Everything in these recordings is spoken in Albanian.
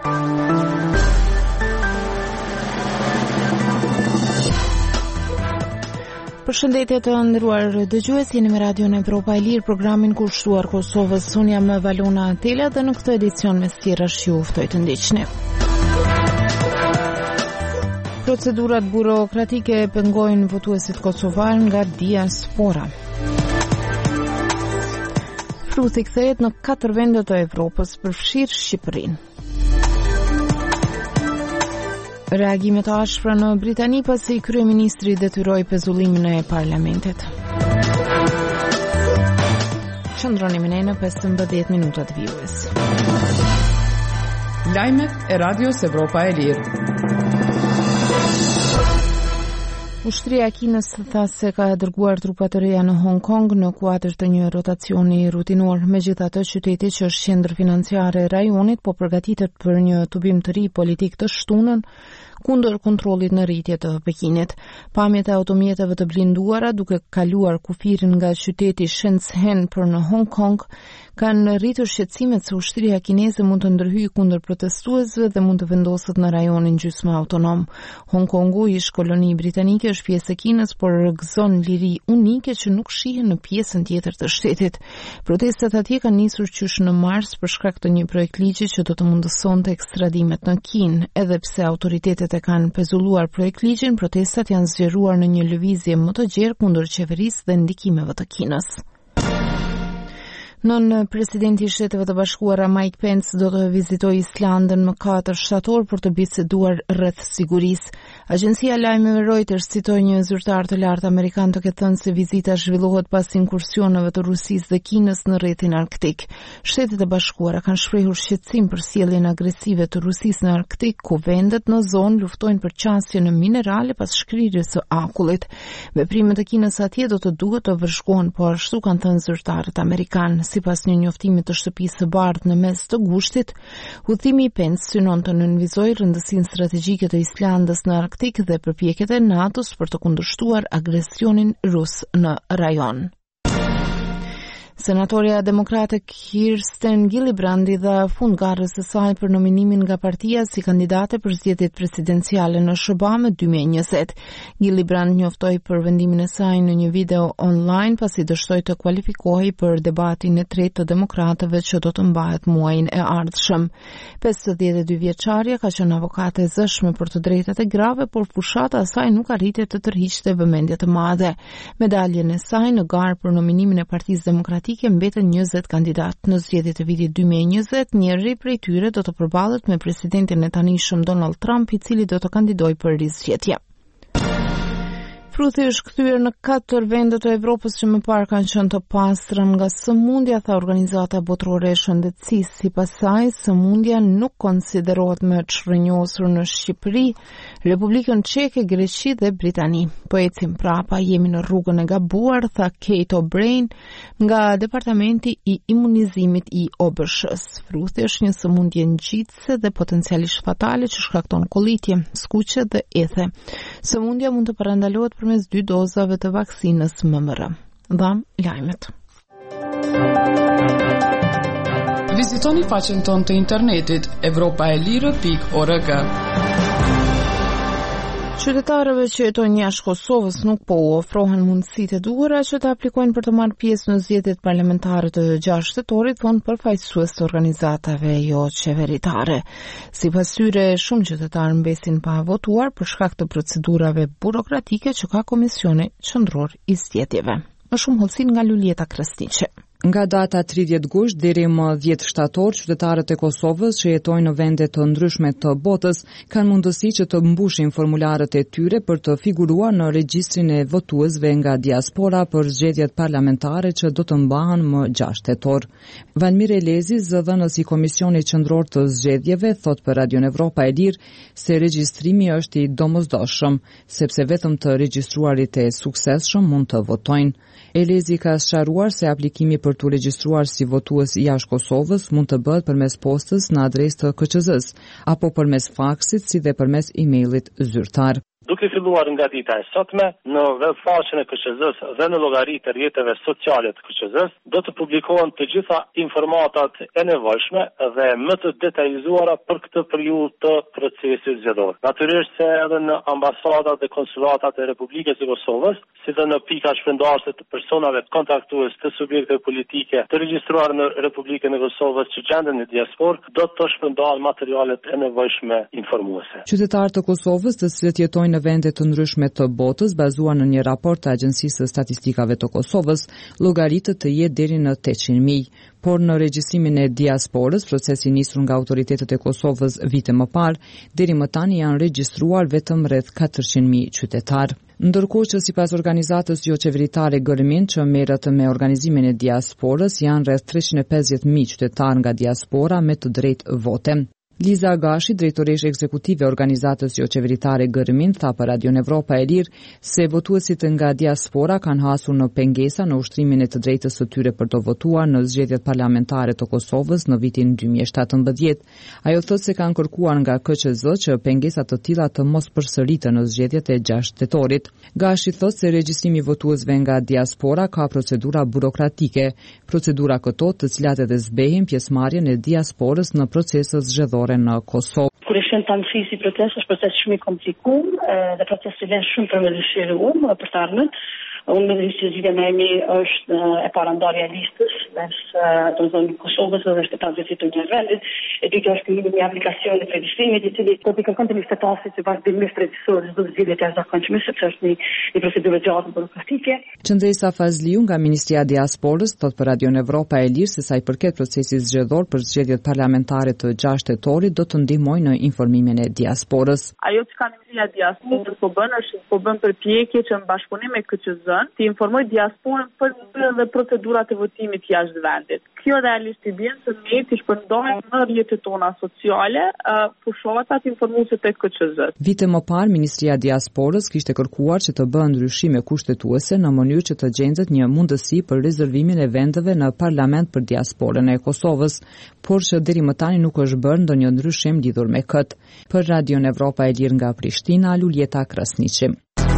Përshëndetje të nderuar dëgjues, jeni me Radion Evropa e Lirë, programin kushtuar Kosovës. Unë jam Valona Atela dhe në këtë edicion me sqirash ju ftoj të ndiqni. Procedurat burokratike pengojnë votuesit kosovar nga diaspora. Fruthi kthehet në 4 vende të Evropës, përfshirë Shqipërinë. Reagimet e ashpra në Britani pasi kryeministri detyroi pezullimin e parlamentit. Qëndroni me ne në 15 minutat vijues. Lajmet e Radios Evropa e Lirë. Ushtria e Kinës tha se ka dërguar trupa të reja në Hong Kong në kuadër të një rotacioni rutinor. Megjithatë, qyteti që është qendër financiare e rajonit po përgatitet për një tubim të ri politik të shtunën kundër kontrollit në rritje të Pekinit. Pamjet e automjeteve të blinduara duke kaluar kufirin nga qyteti Shenzhen për në Hong Kong kanë rritur shqetësimet se ushtria kineze mund të ndërhyjë kundër protestuesve dhe mund të vendoset në rajonin gjysmë autonom. Hong Kongu, ish koloni britanike, është pjesë e Kinës, por gëzon liri unike që nuk shihen në pjesën tjetër të shtetit. Protestat atje kanë nisur qysh në mars për shkak të një projekt ligji që do të mundësonte ekstradimet në Kinë. Edhe pse autoritetet e kanë pezulluar projekt ligjin, protestat janë zgjeruar në një lëvizje më të gjerë kundër qeverisë dhe ndikimeve të Kinës. Nën presidenti i Shteteve të Bashkuara Mike Pence do të vizitojë Islandën më 4 shtator për të biseduar rreth sigurisë. Agjencia e lajmeve Reuters citoi një zyrtar të lartë amerikan të ketë thënë se vizita zhvillohet pas inkursioneve të Rusisë dhe Kinës në rrethin arktik. Shtetet e Bashkuara kanë shprehur shqetësim për sjelljen agresive të Rusisë në Arktik, ku vendet në zonë luftojnë për qasje në minerale pas shkrirjes së akullit. Veprimet e Kinës atje do të duhet të vëzhgohen, po ashtu kanë thënë zyrtarët amerikanë. Sipas një njoftimit të Shtëpisë së Bardhë në mes të gushtit, udhimi i Pence synon të nënvizojë rëndësinë strategjike të Islandës në Arktik dhe përpjekjet e NATO-s për të kundërshtuar agresionin rus në rajon. Senatorja demokrate Kirsten Gillibrandi dha fund garës së saj për nominimin nga partia si kandidate për zgjedhjet presidenciale në SBA 2020. Gillibrand njoftoi për vendimin e saj në një video online pasi dështoi të kualifikohej për debatin e tretë të demokratëve që do të mbahet muajin e ardhshëm. 52 vjeçaria ka qenë avokate e zëshme për të drejtat e grave, por fushata e saj nuk arriti të tërhiqte vëmendje të madhe. Medaljen e saj në garë për nominimin e Partisë Demokratike mbeten 20 kandidat. Në zgjedhjet e vitit 2020, njëri prej tyre do të përballet me presidentin e tanishëm Donald Trump, i cili do të kandidojë për rizgjedhje. Fruthi është kthyer në 4 vende të Evropës që më parë kanë qenë të pastra nga sëmundja, tha Organizata Botërore e Shëndetësisë. Sipas saj, sëmundja nuk konsiderohet më çrrënjosur në Shqipëri, Republikën Çeke, Greqi dhe Britani. Po ecim prapa, jemi në rrugën e gabuar, tha Kate O'Brien nga Departamenti i Imunizimit i OBSH-s. Fruthi është një sëmundje ngjitëse dhe potencialisht fatale që shkakton kollitje, skuqe dhe ethe. Sëmundja mund të parandalohet përmes 2 dozave të vaksinës MMR. Dham lajmet. Vizitoni faqen tonë të internetit evropaelire.org. Qytetarëve që jetojnë jashtë Kosovës nuk po u ofrohen mundësitë e duhura që të aplikojnë për të marrë pjesë në zgjedhjet parlamentare të 6 shtetorit, thonë përfaqësues të organizatave jo qeveritare. Sipas tyre, shumë qytetarë mbesin pa votuar për shkak të procedurave burokratike që ka Komisioni Qendror i Zgjedhjeve. Më shumë hollësin nga Lulieta Krasniqi. Nga data 30 gusht deri më 10 shtator, qytetarët e Kosovës që jetojnë në vende të ndryshme të botës kanë mundësi që të mbushin formularët e tyre për të figuruar në regjistrin e votuesve nga diaspora për zgjedhjet parlamentare që do të mbahen më 6 shtator. Valmir Elezi, zëdhënës i Komisionit Qendror të Zgjedhjeve, thot për Radion Evropa e Lirë se regjistrimi është i domosdoshëm, sepse vetëm të regjistruarit e suksesshëm mund të votojnë. Elezi ka sqaruar se aplikimi për të regjistruar si votues jashtë Kosovës mund të bëhet përmes postës në adresë të KQZ-s apo përmes faksit si dhe përmes emailit zyrtar. Duke filluar nga dita e sotme, në webfaqen e KQZ-s dhe në llogaritë e rrjeteve sociale të KQZ-s do të publikohen të gjitha informatat e nevojshme dhe më të detajzuara për këtë periudhë të procesit zgjedhor. Natyrisht se edhe në ambasadat dhe konsulatat e Republikës së Kosovës, si dhe në pika shpërndarëse të personave të kontaktues të subjekteve politike të regjistruar në Republikën e Kosovës që gjenden në diasporë, do të shpërndahen materialet e nevojshme informuese. Qytetarët të Kosovës, të cilët jetojnë në vende të ndryshme të botës, bazuar në një raport të Agjencisë së Statistikave të Kosovës, llogaritet të jetë deri në 800.000. Por në regjistrimin e diasporës, procesi nisur nga autoritetet e Kosovës vite më parë, deri më tani janë regjistruar vetëm rreth 400.000 qytetarë. Ndërkohë që sipas organizatës jo qeveritare Gërmin që merret me organizimin e diasporës, janë rreth 350.000 qytetarë nga diaspora me të drejtë vote. Liza Agashi, drejtoresh ekzekutive e organizatës jo qeveritare Gërmin, tha për Radion Evropa e Lirë se votuesit nga diaspora kanë hasur në pengesa në ushtrimin e të drejtës së tyre për të votuar në zgjedhjet parlamentare të Kosovës në vitin 2017. Ajo thotë se kanë kërkuar nga KQZ që pengesa të tilla të mos përsëriten në zgjedhjet e 6 tetorit. Gashi thotë se regjistrimi i votuesve nga diaspora ka procedura burokratike, procedura këto të cilat edhe zbehin pjesëmarrjen e diasporës në proceset zgjedhore në Kosovë. Kur ishin të anëfisi proces, është proces shumë i komplikuar dhe proces që vjen shumë për me dëshiruar për të ardhmen. Unë me dhënë që zgjidhja më e mirë është e parandarja e listës mes zonë Kosovës dhe shtetëtarëve të një vendit. E dyta është krijimi i një aplikacioni për regjistrimit, i cili do të kërkonte një statasi që vazhdimisht regjistrohet çdo zgjidhje të jashtëzakonshme, sepse është një procedurë gjatë burokratike. Qëndresa Fazliu nga Ministria e Diasporës thot për Radion Evropa e Lirë se sa i përket procesit zgjedhor për zgjedhjet parlamentare të 6 tetorit do të ndihmojë në informimin e diasporës. Ajo që ka Ministria e Diasporës po bën përpjekje që në bashkëpunim me KQZ të informoj diasporën për dhe procedurat e votimit jashtë vendit. Kjo realisht i bën se ne të shpërndajmë në rrjetet tona sociale fushatat informuese tek KQZ. Vite më parë, Ministria e Diasporës kishte kërkuar që të bëhen ndryshime kushtetuese në mënyrë që të gjendet një mundësi për rezervimin e vendeve në parlament për diasporën e Kosovës, por që deri më tani nuk është bërë ndonjë ndryshim lidhur me këtë. Për Radion Evropa e Lirë nga Prishtina, Luljeta Krasniqi.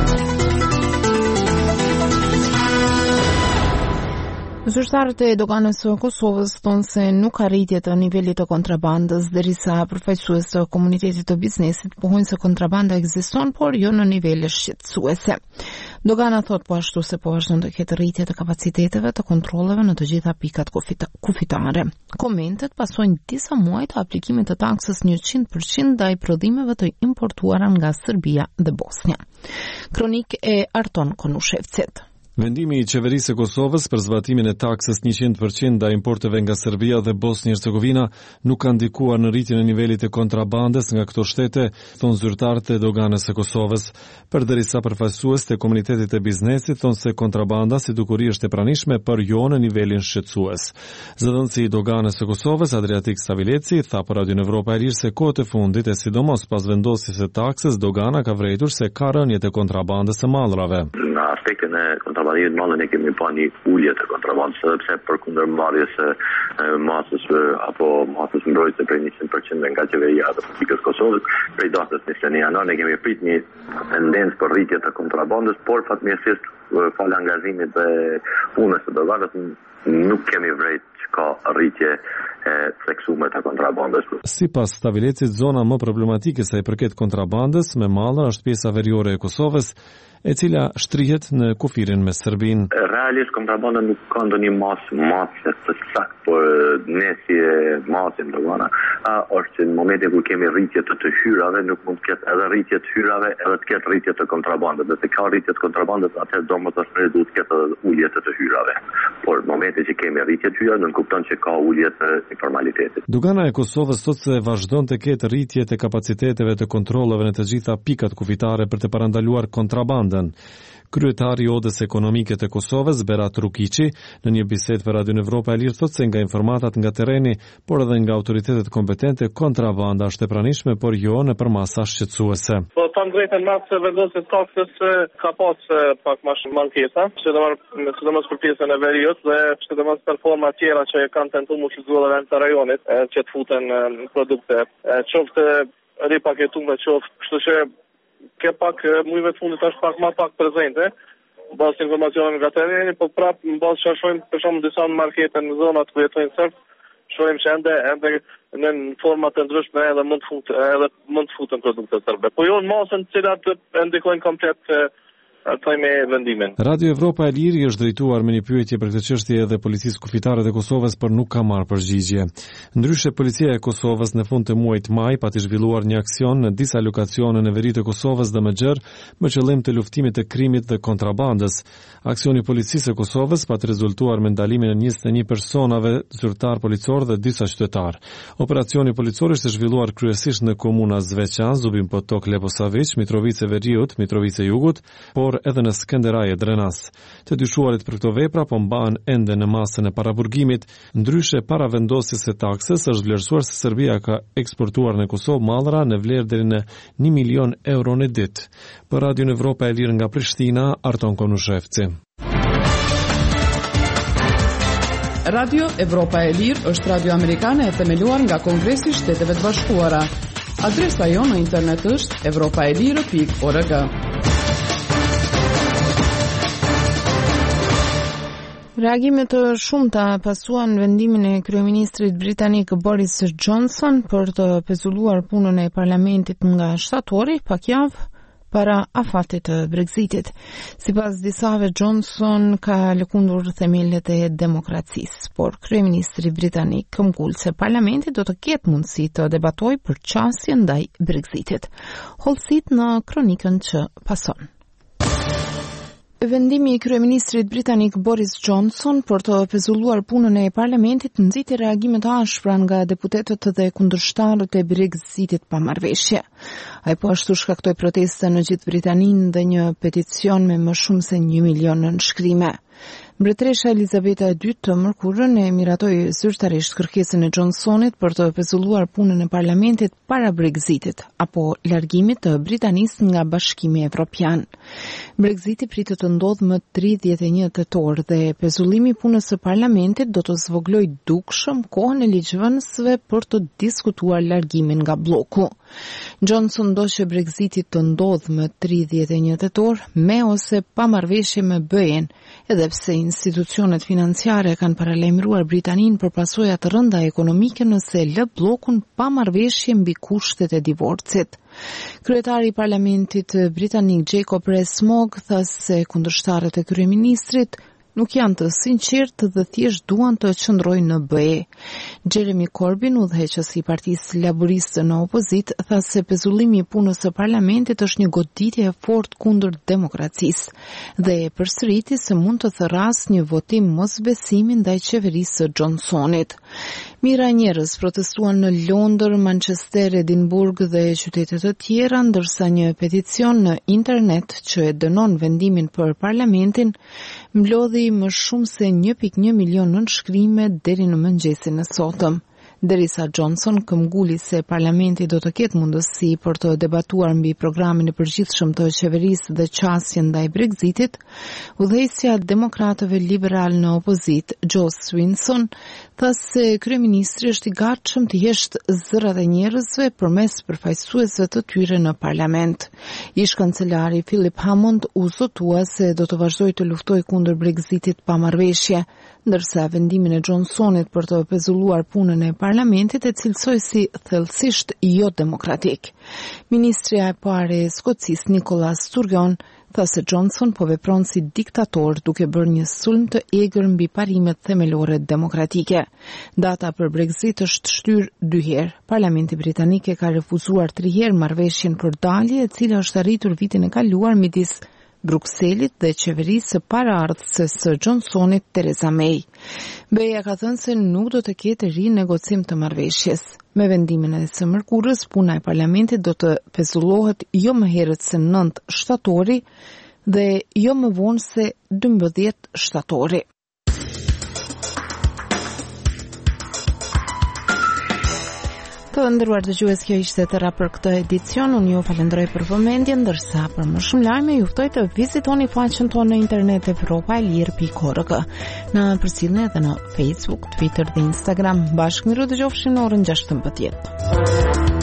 Zyrtarët e doganës së Kosovës thonë se nuk ka rritje të nivelit të kontrabandës, derisa përfaqësues të komunitetit të biznesit pohojnë se kontrabanda ekziston, por jo në nivele shqetësuese. Dogana thot po ashtu se po vazhdon të ketë rritje të kapaciteteve të kontrolleve në të gjitha pikat kufitare. Komentet pasojnë disa muaj të aplikimit të taksës 100% ndaj prodhimeve të importuara nga Serbia dhe Bosnia. Kronik e Arton Konushevcet. Vendimi i qeverisë së Kosovës për zbatimin e taksës 100% ndaj importeve nga Serbia dhe Bosnia-Hercegovina nuk ka ndikuar në rritjen e nivelit të kontrabandës nga këto shtete, thonë zyrtarët e doganës së Kosovës. Përderisa përfaqësues të komunitetit të biznesit thonë se kontrabanda si dukuri është e pranishme, por jo në nivelin shqetësues. Zëdhënësi i doganës së Kosovës, Adriatik Stavileci, tha për Radion Evropa e Lirë se kohët e fundit e sidomos pas vendosjes së taksës, dogana ka vërejtur se ka rënje të kontrabandës së mallrave. Në aspektin e kontrabandës mallën e kemi pa një ulje të kontrabandës, sepse përkundër marrjes së masës apo masës mbrojtëse prej 100% nga qeveria e Republikës Kosovës, prej datës 21 janar ne kemi prit një tendencë për rritje të kontrabandës, por fatmirësisht fal angazhimit dhe punës së doganës nuk kemi vrejt që ka rritje theksuar të kontrabandës. Sipas Stavilecit, zona më problematike sa i përket kontrabandës me mallra është pjesa veriore e Kosovës, e cila shtrihet në kufirin me Serbinë. Realisht kontrabanda nuk ka ndonjë masë të saktë, por ne si masë ndonjëna është që në momentin kur kemi rritje të hyrave, nuk mund të ketë edhe rritje të hyrave, edhe të ketë rritje të kontrabandës. Dhe të ka rritje të kontrabandës, atëherë domosdoshmërisht duhet të ketë ulje të hyrave. Por në momentin që kemi rritje të hyrave, nuk kupton që ka ulje të informalitetit. Dogana e Kosovës thotë se vazhdon të ketë rritje të kapaciteteve të kontrolleve në të gjitha pikat kufitare për të parandaluar kontrabandën. Kryetari i Odës Ekonomike të Kosovës, Berat Rukiqi, në një bisedë për Radion Evropa e Lirë thotë se nga informatat nga terreni, por edhe nga autoritetet kompetente, kontrabanda është e pranishme, por jo në përmasa shqetësuese. Po tam drejtën natë se vendosje taksës ka pas pak më shumë mankesa, sidomos për pjesën e veriut dhe sidomos për forma tjera që kanë tentuar më shqetësuar edhe në rajonit që të futen produkte. Qoftë ripaketuar, qoftë, kështu që ke pak mujeve të fundit është pak më pak prezente. Në bazë të informacioneve nga tereni, po prapë në bazë që shohim për shembull disa markete në zonat ku jetojnë serb, shohim që ende në forma të ndryshme edhe mund të futen produkte serbe. Po jo në masën të cilat ndikojnë komplet me vendimin. Radio Evropa e Lirë është drejtuar me një pyetje për këtë çështje edhe policisë kufitare të Kosovës, por nuk ka marrë përgjigje. Ndryshe, policia e Kosovës në fund të muajit maj pati zhvilluar një aksion në disa lokacione në veri të Kosovës dhe Mëxher me qëllim të luftimit të krimit dhe kontrabandës. Aksioni i policisë së Kosovës pati rezultuar me ndalimin e 21 personave, zyrtar policor dhe disa qytetar. Operacioni policor ishte zhvilluar kryesisht në komuna Zveçan, Zubin Potok, Leposavić, Mitrovica e Veriut, Mitrovica e Jugut, por edhe në Skënderaj e Drenas. Të dyshuarit për këto vepra po mbahen ende në masën e paraburgimit. Ndryshe, para vendosjes së taksës është vlerësuar se Serbia ka eksportuar në Kosovë mallra në vlerë deri në 1 milion euro në ditë. Për Radio Evropa e Lirë nga Prishtina, Arton Konushevci. Radio Evropa e Lirë është radio amerikane e themeluar nga Kongresi i Shteteve të Bashkuara. Adresa jonë në internet është evropaelire.org. Reagimet të shumta pasuan vendimin e kryeministrit britanik Boris Johnson për të pezulluar punën e parlamentit nga shtatori pak javë para afatit të Brexitit. Sipas disave, Johnson ka lëkundur themelët e demokracisë, por kryeministri britanik këmbgul se parlamenti do të ketë mundësi të debatojë për qasjen ndaj Brexitit. Hollësit në kronikën që pason. Vendimi i kryeministrit britanik Boris Johnson për të pezulluar punën e parlamentit nxiti reagime të ashpra nga deputetët dhe kundërshtarët e Brexitit pa marrëveshje. Ai po ashtu shkaktoi protesta në gjithë Britaninë dhe një peticion me më shumë se 1 milion nënshkrime. Mbretëresha Elizabeta II të mërkurën e miratoi zyrtarisht kërkesën e Johnsonit për të pezulluar punën e parlamentit para Brexitit apo largimit të Britanisë nga Bashkimi Evropian. Brexiti pritet të ndodhë më 31 tetor dhe pezullimi i punës së parlamentit do të zvoglojë dukshëm kohën e ligjvënësve për të diskutuar largimin nga bloku. Johnson do që Brexitit të ndodhë më 31 tetor me ose pa marrëveshje me BE-n, edhe pse institucionet financiare kanë paralajmëruar Britaninë për pasojat të rënda ekonomike nëse lë bllokun pa marrëveshje mbi kushtet e divorcit. Kryetari i parlamentit britanik Jacob Rees-Mogg tha se kundërshtarët e kryeministrit nuk janë të sinqertë dhe thjesht duan të qëndrojnë në BE. Jeremy Corbyn, udhëheqës i Partisë Laboriste në opozit, tha se pezullimi i punës së parlamentit është një goditje e fortë kundër demokracisë dhe e përsëriti se mund të therrasë një votim mosbesimi ndaj qeverisë së Johnsonit. Mira njerëz protestuan në Londër, Manchester, Edinburgh dhe qytete të tjera, ndërsa një peticion në internet që e dënon vendimin për parlamentin mblodhi më shumë se 1.1 milion nënshkrime deri në mëngjesin e sotëm. Derisa Johnson këmbguli se parlamenti do të ketë mundësi për të debatuar mbi programin e përgjithshëm të qeverisë dhe qasjen ndaj Brexitit, udhëheqësja e demokratëve liberal në opozit, Joe Swinson, tha se kryeministri është i gatshëm të jeshtë zërat e njerëzve përmes përfaqësuesve të tyre në parlament. Ish-kancelari Philip Hammond u zotua se do të vazhdojë të luftojë kundër Brexitit pa marrëveshje, ndërsa vendimin e Johnsonit për të pezulluar punën e parlamentit e cilësoi si thellësisht jo demokratik. Ministria e parë e Skocisë Nicola Sturgeon tha se Johnson po vepron si diktator duke bërë një sulm të egër mbi parimet themelore demokratike. Data për Brexit është shtyr 2 herë. Parlamenti britanik e ka refuzuar 3 herë marrëveshjen për dalje, e cila është arritur vitin e kaluar midis Brukselit dhe qeverisë së paraardhëses së Johnsonit, Theresa May. BE-ja ka thënë se nuk do të ketë rinegocim të marrëveshjes. Me vendimin e së mërkurës, puna e parlamentit do të pezullohet jo më herët se 9 shtatori dhe jo më vonë se 12 shtatori. Të nderuar dëgjues, kjo ishte tëra për këtë edicion. Unë ju falenderoj për vëmendjen, ndërsa për më shumë lajme ju ftoj të vizitoni faqen tonë në internet evropaelir.org. Na përcjellni edhe në Facebook, Twitter dhe Instagram. Bashkë miru dëgjofshim në orën 16.